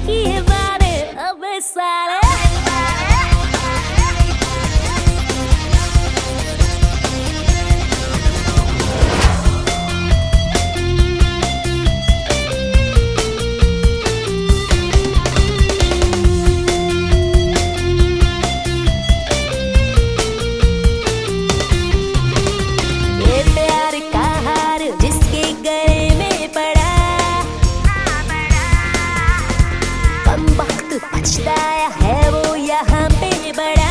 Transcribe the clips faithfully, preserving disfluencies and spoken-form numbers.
किए वादे अबे साले। पछताया है वो यहाँ पे बड़ा,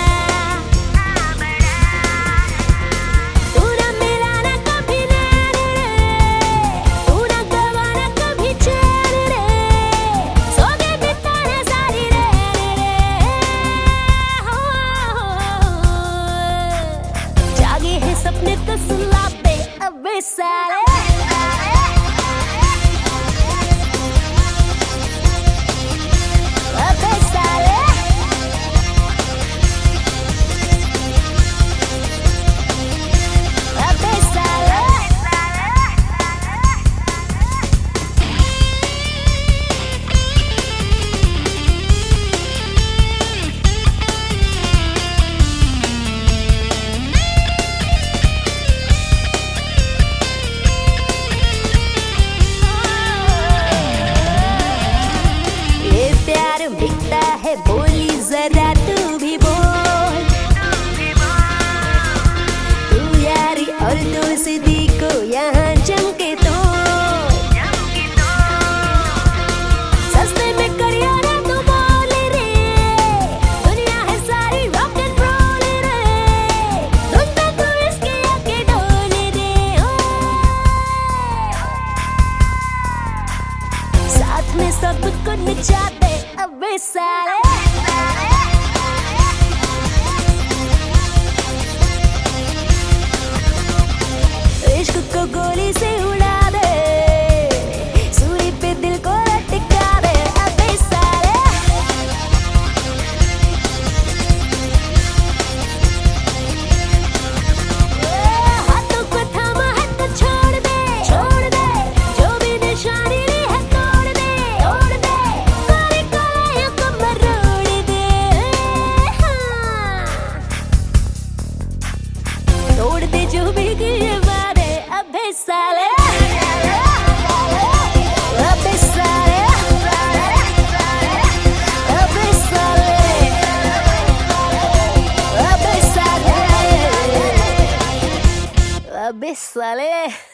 तू ना मिला ना कभी नैन रे, तू ना गवा ना कभी चैन रे, सो गए बिताने सारी रैन रे, जागे हैं सपने तो सुला पे अबे साले। बिकता है बोली जरा तू भी बोल, तू यारी और दोस्ती को यहाँ चमके तो सस्ते में करिया ना तू बोल रे, दुनिया है सारी रॉक एंड रोल रे, धुन पे तू इसके आके डोल रे, साथ में सब कुछ नचाते अबे साले। इश्क को गोली से उड़ा दे, सूली पे दिल को लटका दे अबे साले। हाथों को थामा है तो छोड़ दे, छोड़ दे, जो भी निशानी है तोड़ दे, तोड़ दे, कोई कोई को मरोड़ दे, तोड़ दे जो भी किए वादे अबे साले, अबे साले, अबे साले, अबे साले, अबे साले।